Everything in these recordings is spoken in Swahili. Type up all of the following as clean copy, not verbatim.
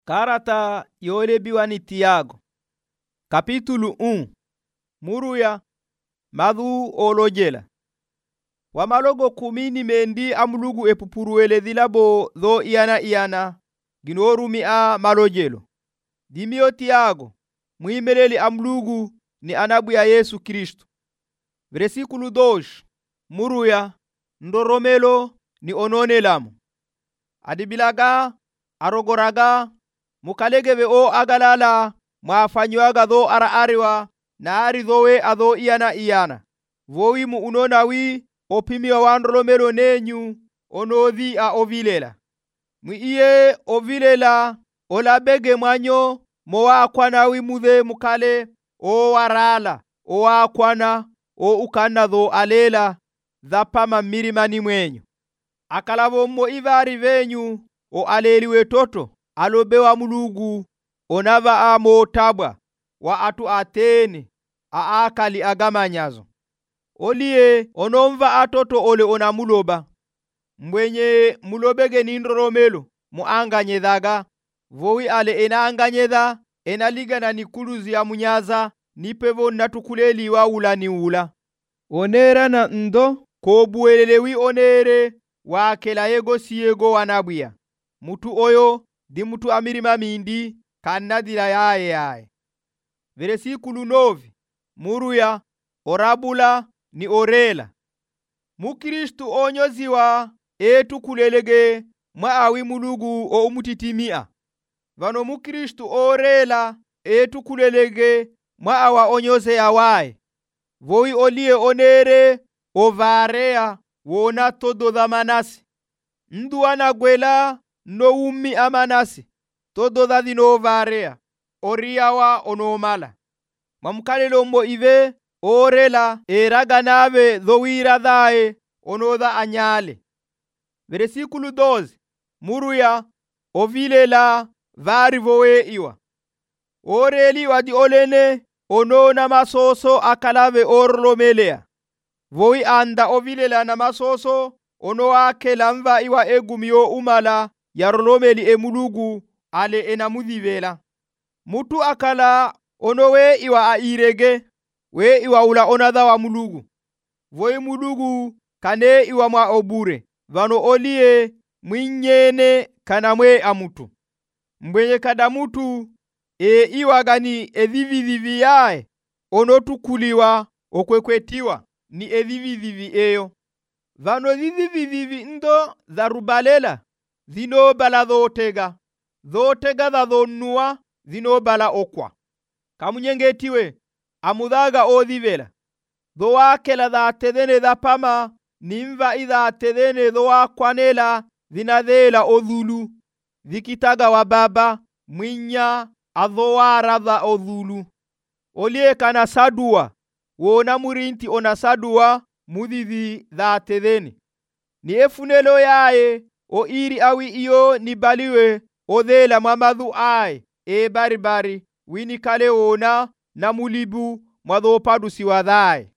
Karata yolebiwa ni Tiago. Kapitulu 1. Muruya madhu olojela. Wamalogo 10 mendi amulugu epupuruele dhilabo dho iyana ginorumi a malojelo. Dimio Tiago muhimeleli amulugu ni anabu ya Yesu Kristo. Versículo 2. Muruya ndoromelo ni onone lamu. Adibilaga arogoraga mukalegeve o agalala mwafanywaga dho ariwa na ari dhowe adho iyana vowi mu unonawi opimiwa wandoromelo nenyu onodhi a ovilela mu iye ovilela olabege mwanyo mowakwanawi mudhe mukale o warala o wakwana o ukana dho alela dhapama mirimani mwenyu akalavo mo ivari venyu o aleliwe toto alobewa mulugu onava amo tabwa wa atu atene akali agamanyazo oliye onomva atoto ole onamuloba mbwenye mulobege nindoromelo muanganyedhaga vowi ale enaanganyedha enaligana nikuluzi ya munyaza nipevo natukuleliwa ulani ula onera na ndo kobuelelewi onere wakela yego siyego wanabwiya mutu oyo di mutu amirima mindi kannadila yaye. Versículo 9. Muruya orabula ni orela. Mukristu onyoziwa etukulelege mwaawi mulugu o umutitimia. Vano mukristu orela etukulelege mwaawa onyoze yawaye. Vowi olie onere ovarea wona todo dha manasi. Nduwana gwela no umi amanasi. Todo dha dhino varea. Oriyawa onomala. Mamukalelo mbo ive orela eraganave dhowira dhae onodha anyale. Versículo 12. Muruya ovilela vari vowe iwa. Oreli wadi olene onona masoso akalave orlomelea. Vowi anda ovilela na masoso ono akela mva iwa egumio umala yarolomeli emulugu ale enamudhivela. Mutu akala ono we iwa airege we iwa ula onadha wa mulugu. Vowi mulugu kane iwa mwa obure. Vano olie mwinyene kanamwe amutu. Mbwenye kadamutu iwa gani edhividhivi yae ono tukuliwa okwekwetiwa ni edhividhivi eyo. Vano dhidhividhivi ndo dharubalela dhino bala dhotega dha dhonua dhino bala okwa kamunyengetiwe amudhaga odhivela dho wakela dha tedhene dha pama nimva idha tedhene dho wakwanela dhinadhela odhulu dhikitaga wa baba mwinya adhowara dha odhulu olie kana sadua wona murinti ona sadua mudhivi dha tedhene ni efunelo yae o iri awi iyo nibaliwe odhela mwamadhu ae baribari wini kale wona na mulibu mwadhopadu siwadhae.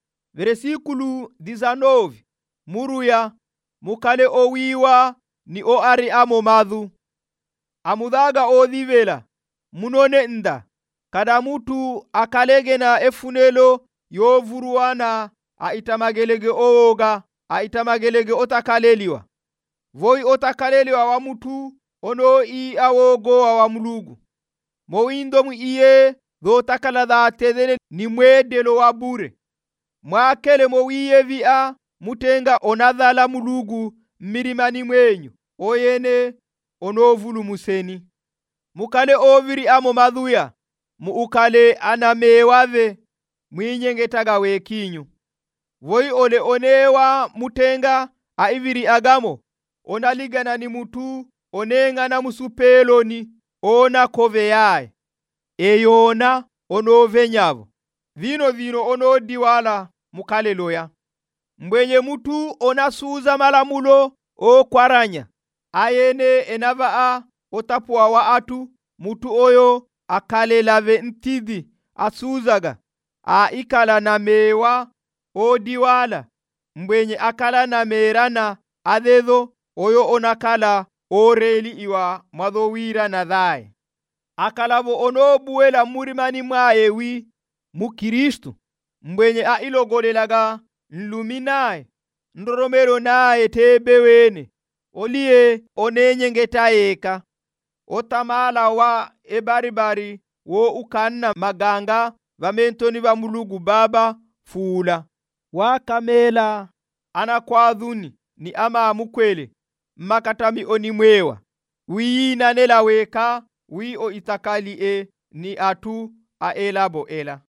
Versículo 19. Muruya mukale owiwa ni o ari amo madhu amudhaga odhivela munone nda kada mutu akalege na efunelo yovuruwana aitamagelege owoga aitamagelege otakaleliwa voi otakaleliwa wa mutu ono i awogo wa mulugu mowindo mu iye dho takala dha tedhene ni mwedelo wa bure mwakele mowiye via mutenga onadhala mulugu mirimani mwenyu oyene onovulu museni mukale oviri amo madhuya mu ukale anamewave mwinyengetaga wekinyu voi ole onewa mutenga aiviri agamo onaligana ni mutu onenga na musupeloni ona kove yae eyona onovenyavo vino onodiwala mukaleloya mbwenye mutu onasuza malamulo o kwaranya ayene enavaa otapuwa wa atu mutu oyo akalelave ntidhi asuzaga ikala na mewa odiwala mbwenye akala na merana adhedo oyo onakala oreli iwa madhowira na dhaye akalavo onobuwela murimani mwaye wi mukristu mbwenye ailogolelaga nlumi naye ndoromero naye tebewene oliye onenyengeta yeka otamala wa ebaribari wo ukanna maganga vamentoni va Mulugu Baba fula wakamela anakwadhuni ni ama mukwele makatami onimwewa wiyinanela weka wi o itakali ni atu aelabo ela